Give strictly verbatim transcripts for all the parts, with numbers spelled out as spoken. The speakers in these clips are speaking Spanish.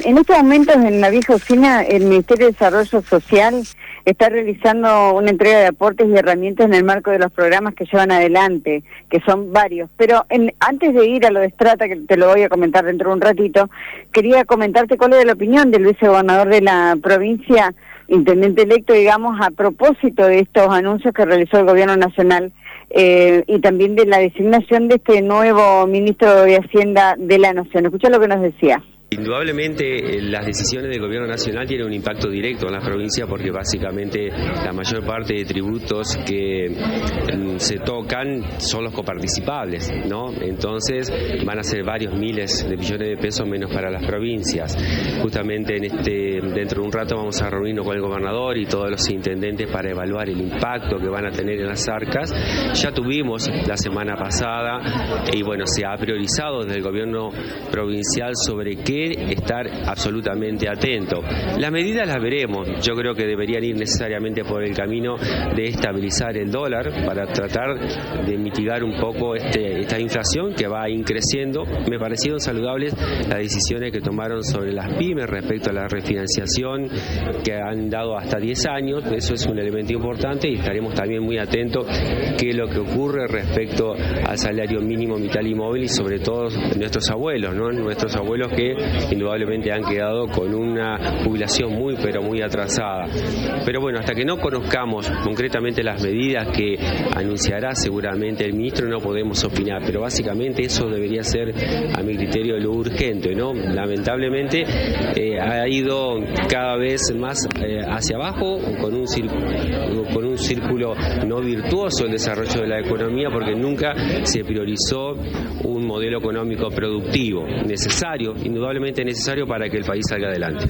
en estos momentos en la vieja oficina el Ministerio de Desarrollo Social está realizando una entrega de aportes y herramientas en el marco de los programas que llevan adelante, que son varios. Pero en, antes de ir a lo de Strata, que te lo voy a comentar dentro de un ratito, quería comentarte cuál es la opinión del vicegobernador de la provincia, intendente electo, digamos, a propósito de estos anuncios que realizó el gobierno nacional eh, y también de la designación de este nuevo ministro de Hacienda de la Nación. Escucha lo que nos decía. Indudablemente las decisiones del gobierno nacional tienen un impacto directo en la provincia porque básicamente la mayor parte de tributos que mm, se tocan son los coparticipables, ¿no? Entonces van a ser varios miles de millones de pesos menos para las provincias. Justamente en este dentro de un rato vamos a reunirnos con el gobernador y todos los intendentes para evaluar el impacto que van a tener en las arcas. Ya tuvimos la semana pasada y bueno, se ha priorizado desde el gobierno provincial sobre qué estar absolutamente atento. Las medidas las veremos, yo creo que deberían ir necesariamente por el camino de estabilizar el dólar para tratar de mitigar un poco este, esta inflación que va a ir creciendo. Me parecieron saludables las decisiones que tomaron sobre las pymes respecto a la refinanciación que han dado hasta diez años, eso es un elemento importante y estaremos también muy atentos qué es lo que ocurre respecto al salario mínimo vital y móvil y sobre todo nuestros abuelos, ¿no? Nuestros abuelos que indudablemente han quedado con una jubilación muy pero muy atrasada. Pero bueno, hasta que no conozcamos concretamente las medidas que anunciará seguramente el ministro no podemos opinar, pero básicamente eso debería ser a mi criterio lo urgente, ¿no? Lamentablemente eh, ha ido cada vez más eh, hacia abajo con un círculo, con un círculo no virtuoso el desarrollo de la economía porque nunca se priorizó un modelo económico productivo necesario, indudablemente necesario para que el país salga adelante.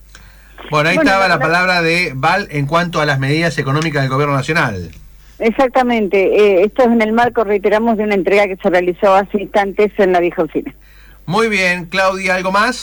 Bueno, ahí bueno, estaba la, la palabra de Val en cuanto a las medidas económicas del gobierno nacional. Exactamente, eh, esto es en el marco, reiteramos, de una entrega que se realizó hace instantes en la vieja oficina. Muy bien, Claudia, ¿algo más?